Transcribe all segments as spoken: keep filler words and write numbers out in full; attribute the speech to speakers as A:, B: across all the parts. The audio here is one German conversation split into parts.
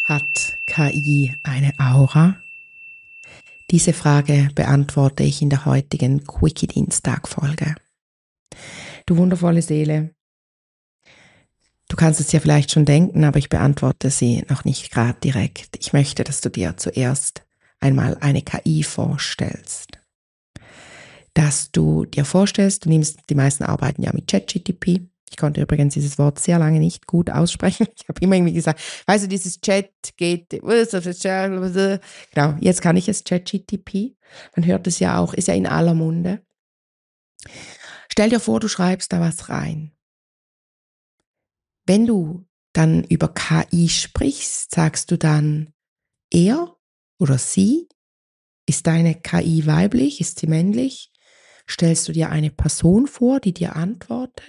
A: Hat K I eine Aura? Diese Frage beantworte ich in der heutigen Quickie-Dienstag-Folge. Du wundervolle Seele, du kannst es ja vielleicht schon denken, aber ich beantworte sie noch nicht gerade direkt. Ich möchte, dass du dir zuerst einmal eine K I vorstellst. Dass du dir vorstellst, du nimmst, die meisten arbeiten ja mit ChatGPT. Ich konnte übrigens dieses Wort sehr lange nicht gut aussprechen. Ich habe immer irgendwie gesagt, weißt du, dieses Chat geht, genau, jetzt kann ich es, ChatGPT. Man hört es ja auch, ist ja in aller Munde. Stell dir vor, du schreibst da was rein. Wenn du dann über K I sprichst, sagst du dann er oder sie? Ist deine K I weiblich? Ist sie männlich? Stellst du dir eine Person vor, die dir antwortet?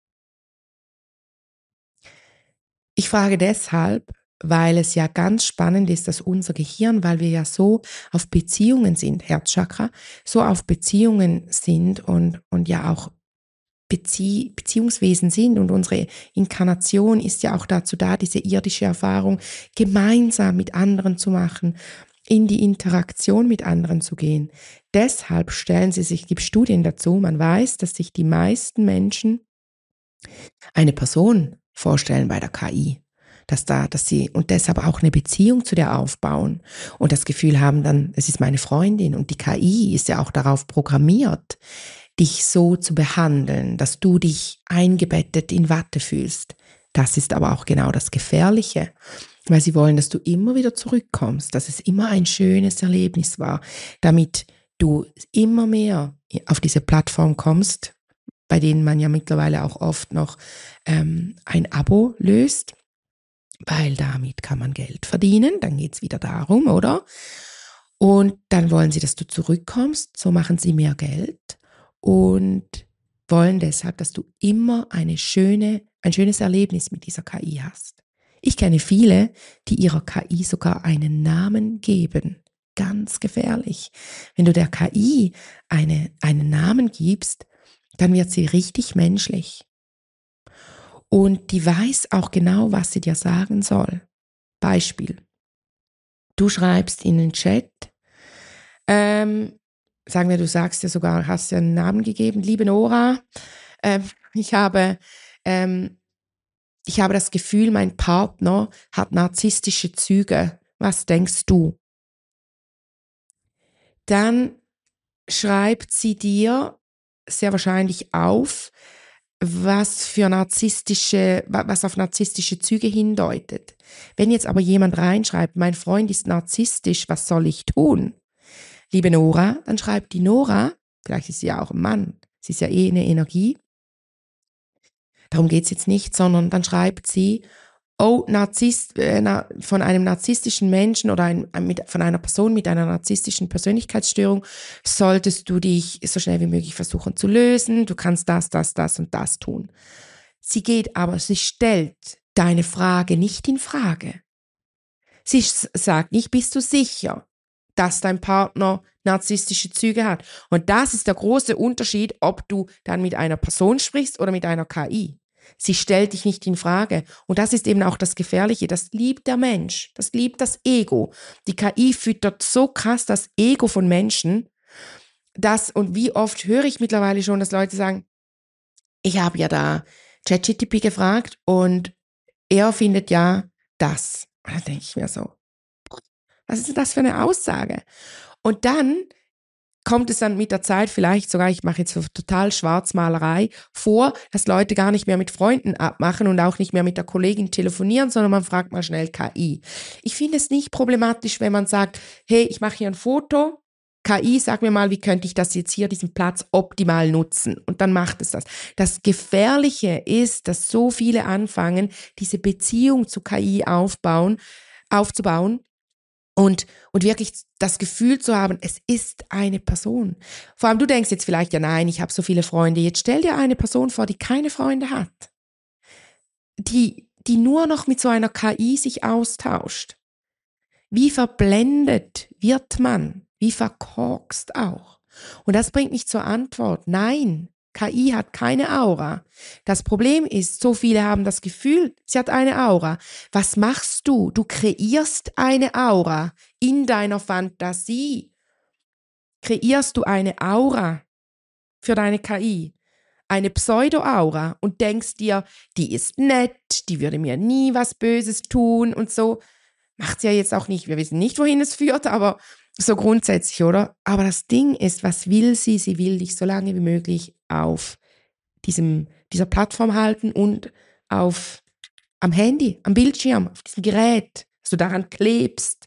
A: Ich frage deshalb, weil es ja ganz spannend ist, dass unser Gehirn, weil wir ja so auf Beziehungen sind, Herzchakra, so auf Beziehungen sind und, und ja auch Bezie- Beziehungswesen sind und unsere Inkarnation ist ja auch dazu da, diese irdische Erfahrung gemeinsam mit anderen zu machen, in die Interaktion mit anderen zu gehen. Deshalb stellen sie sich, es gibt Studien dazu, man weiß, dass sich die meisten Menschen eine Person vorstellen bei der K I, dass da, dass sie und deshalb auch eine Beziehung zu der aufbauen und das Gefühl haben dann, es ist meine Freundin und die K I ist ja auch darauf programmiert, dich so zu behandeln, dass du dich eingebettet in Watte fühlst. Das ist aber auch genau das Gefährliche, weil sie wollen, dass du immer wieder zurückkommst, dass es immer ein schönes Erlebnis war, damit du immer mehr auf diese Plattform kommst, bei denen man ja mittlerweile auch oft noch ähm, ein Abo löst, weil damit kann man Geld verdienen, dann geht's wieder darum, oder? Und dann wollen sie, dass du zurückkommst, so machen sie mehr Geld und wollen deshalb, dass du immer eine schöne, ein schönes Erlebnis mit dieser K I hast. Ich kenne viele, die ihrer K I sogar einen Namen geben. Ganz gefährlich. Wenn du der K I eine, einen Namen gibst, dann wird sie richtig menschlich. Und die weiß auch genau, was sie dir sagen soll. Beispiel. Du schreibst in den Chat, ähm, sagen wir, du sagst ja sogar, hast ja einen Namen gegeben, liebe Nora, ähm, ich habe, ähm, ich habe das Gefühl, mein Partner hat narzisstische Züge. Was denkst du? Dann schreibt sie dir sehr wahrscheinlich auf, was für narzisstische, was auf narzisstische Züge hindeutet. Wenn jetzt aber jemand reinschreibt, mein Freund ist narzisstisch, was soll ich tun? Liebe Nora, dann schreibt die Nora, vielleicht ist sie ja auch ein Mann, sie ist ja eh eine Energie, darum geht's jetzt nicht, sondern dann schreibt sie, oh, Narzisst, äh, na, von einem narzisstischen Menschen oder ein, mit, von einer Person mit einer narzisstischen Persönlichkeitsstörung solltest du dich so schnell wie möglich versuchen zu lösen. Du kannst das, das, das und das tun. Sie geht aber, sie stellt deine Frage nicht in Frage. Sie sagt nicht, bist du sicher, dass dein Partner narzisstische Züge hat? Und das ist der große Unterschied, ob du dann mit einer Person sprichst oder mit einer K I. Sie stellt dich nicht in Frage. Und das ist eben auch das Gefährliche. Das liebt der Mensch. Das liebt das Ego. Die K I füttert so krass das Ego von Menschen, dass, und wie oft höre ich mittlerweile schon, dass Leute sagen, ich habe ja da ChatGPT gefragt und er findet ja das. Und da denke ich mir so, was ist denn das für eine Aussage? Und dann kommt es dann mit der Zeit vielleicht sogar, ich mache jetzt so total Schwarzmalerei, vor, dass Leute gar nicht mehr mit Freunden abmachen und auch nicht mehr mit der Kollegin telefonieren, sondern man fragt mal schnell K I. Ich finde es nicht problematisch, wenn man sagt, hey, ich mache hier ein Foto, K I, sag mir mal, wie könnte ich das jetzt hier, diesen Platz optimal nutzen? Und dann macht es das. Das Gefährliche ist, dass so viele anfangen, diese Beziehung zu K I aufbauen, aufzubauen, und, und wirklich das Gefühl zu haben, es ist eine Person. Vor allem du denkst jetzt vielleicht, ja nein, ich habe so viele Freunde. Jetzt stell dir eine Person vor, die keine Freunde hat. Die, die nur noch mit so einer K I sich austauscht. Wie verblendet wird man? Wie verkorkst auch? Und das bringt mich zur Antwort, nein, K I hat keine Aura. Das Problem ist, so viele haben das Gefühl, sie hat eine Aura. Was machst du? Du kreierst eine Aura in deiner Fantasie. Kreierst du eine Aura für deine K I, eine Pseudo-Aura und denkst dir, die ist nett, die würde mir nie was Böses tun und so. Macht sie ja jetzt auch nicht. Wir wissen nicht, wohin es führt, aber so grundsätzlich, oder? Aber das Ding ist, was will sie? Sie will dich so lange wie möglich auf diesem, dieser Plattform halten und auf, am Handy, am Bildschirm, auf diesem Gerät, dass du daran klebst.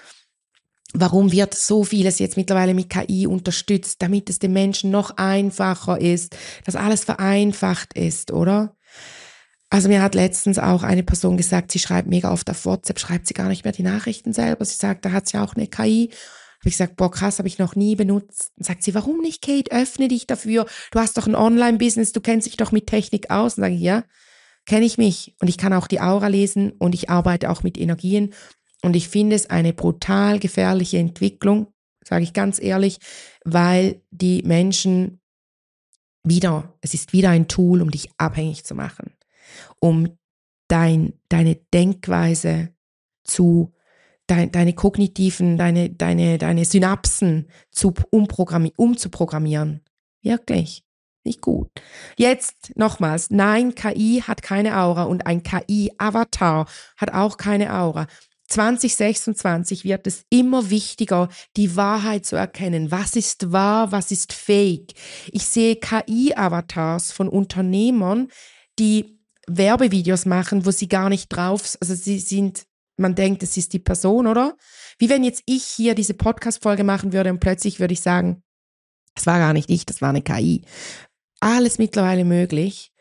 A: Warum wird so vieles jetzt mittlerweile mit K I unterstützt, damit es den Menschen noch einfacher ist, dass alles vereinfacht ist, oder? Also mir hat letztens auch eine Person gesagt, sie schreibt mega oft auf WhatsApp, schreibt sie gar nicht mehr die Nachrichten selber. Sie sagt, da hat sie auch eine K I. Habe ich gesagt, boah, krass, habe ich noch nie benutzt. Dann sagt sie, warum nicht, Kate? Öffne dich dafür. Du hast doch ein Online-Business, du kennst dich doch mit Technik aus. Und sage ich, ja, kenne ich mich. Und ich kann auch die Aura lesen und ich arbeite auch mit Energien. Und ich finde es eine brutal gefährliche Entwicklung, sage ich ganz ehrlich, weil die Menschen wieder, es ist wieder ein Tool, um dich abhängig zu machen, um dein, deine Denkweise zu, dein, deine kognitiven, deine, deine, deine Synapsen zu umprogrammi- umzuprogrammieren. Wirklich. Nicht gut. Jetzt nochmals, nein, K I hat keine Aura und ein K I-Avatar hat auch keine Aura. zwanzig sechsundzwanzig wird es immer wichtiger, die Wahrheit zu erkennen. Was ist wahr, was ist fake? Ich sehe K I-Avatars von Unternehmern, die Werbevideos machen, wo sie gar nicht drauf, also sie sind, man denkt, es ist die Person, oder? Wie wenn jetzt ich hier diese Podcast-Folge machen würde und plötzlich würde ich sagen, das war gar nicht ich, das war eine K I. Alles mittlerweile möglich.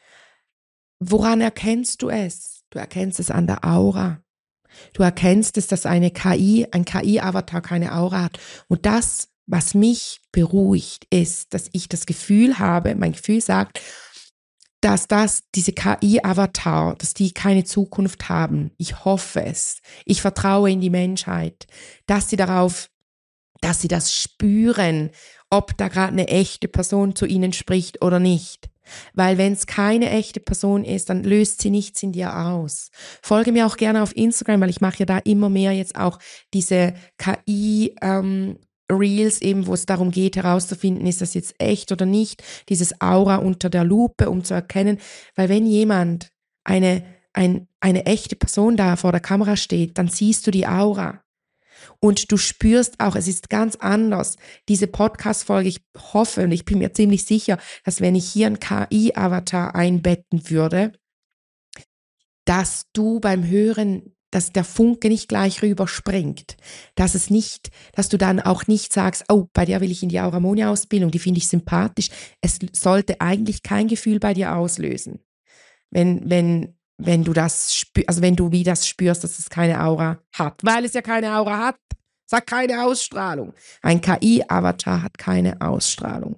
A: Woran erkennst du es? Du erkennst es an der Aura. Du erkennst es, dass eine K I, ein K I-Avatar keine Aura hat. Und das, was mich beruhigt, ist, dass ich das Gefühl habe, mein Gefühl sagt, dass das, diese K I-Avatar, dass die keine Zukunft haben. Ich hoffe es. Ich vertraue in die Menschheit, dass sie darauf, dass sie das spüren, ob da gerade eine echte Person zu ihnen spricht oder nicht. Weil wenn es keine echte Person ist, dann löst sie nichts in dir aus. Folge mir auch gerne auf Instagram, weil ich mache ja da immer mehr jetzt auch diese K I ähm, Reels eben, wo es darum geht, herauszufinden, ist das jetzt echt oder nicht, dieses Aura unter der Lupe, um zu erkennen, weil wenn jemand, eine, ein, eine echte Person da vor der Kamera steht, dann siehst du die Aura. Und du spürst auch, es ist ganz anders. Diese Podcast-Folge, ich hoffe und ich bin mir ziemlich sicher, dass wenn ich hier einen K I-Avatar einbetten würde, dass du beim Hören, dass der Funke nicht gleich rüberspringt, dass es nicht, dass du dann auch nicht sagst, oh, bei der will ich in die Aura-Monia-Ausbildung, die finde ich sympathisch. Es sollte eigentlich kein Gefühl bei dir auslösen. Wenn, wenn, wenn du das spürst, also wenn du wie das spürst, dass es keine Aura hat, weil es ja keine Aura hat, es hat keine Ausstrahlung. Ein K I-Avatar hat keine Ausstrahlung.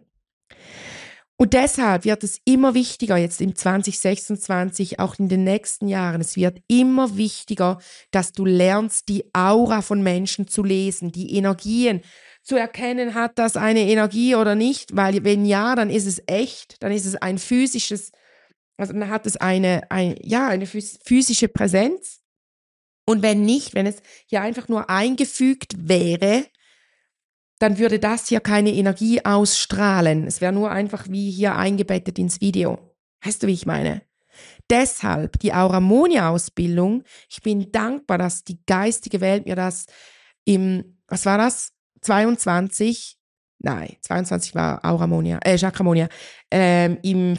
A: Und deshalb wird es immer wichtiger, jetzt im zwanzig sechsundzwanzig, auch in den nächsten Jahren, es wird immer wichtiger, dass du lernst, die Aura von Menschen zu lesen, die Energien zu erkennen, hat das eine Energie oder nicht, weil wenn ja, dann ist es echt, dann ist es ein physisches, also dann hat es eine, ein, ja, eine physische Präsenz. Und wenn nicht, wenn es hier einfach nur eingefügt wäre, dann würde das hier keine Energie ausstrahlen. Es wäre nur einfach wie hier eingebettet ins Video. Weißt du, wie ich meine? Deshalb die Aura-Monia-Ausbildung. Ich bin dankbar, dass die geistige Welt mir das im, was war das? zweiundzwanzig, nein, zweiundzwanzig war Aura-Monia, äh, Chakramonia, ähm, im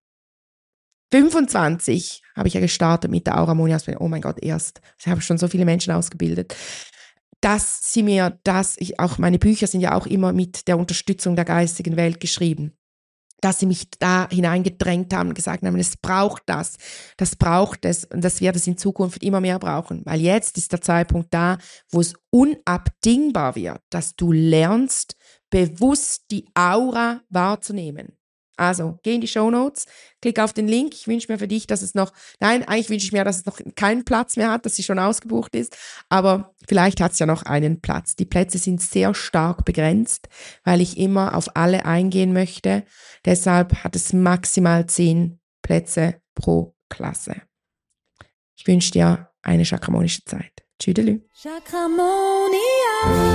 A: fünfundzwanzig habe ich ja gestartet mit der Aura-Monia-Ausbildung. Oh mein Gott, erst. Ich habe schon so viele Menschen ausgebildet. Dass sie mir das, ich, auch meine Bücher sind ja auch immer mit der Unterstützung der geistigen Welt geschrieben, dass sie mich da hineingedrängt haben und gesagt haben, es braucht das, das braucht es und das wird es in Zukunft immer mehr brauchen, weil jetzt ist der Zeitpunkt da, wo es unabdingbar wird, dass du lernst, bewusst die Aura wahrzunehmen. Also, geh in die Shownotes, klick auf den Link. Ich wünsche mir für dich, dass es noch, nein, eigentlich wünsche ich mir, dass es noch keinen Platz mehr hat, dass sie schon ausgebucht ist. Aber vielleicht hat es ja noch einen Platz. Die Plätze sind sehr stark begrenzt, weil ich immer auf alle eingehen möchte. Deshalb hat es maximal zehn Plätze pro Klasse. Ich wünsche dir eine chakramonische Zeit. Tschüdelü. Chakramonia.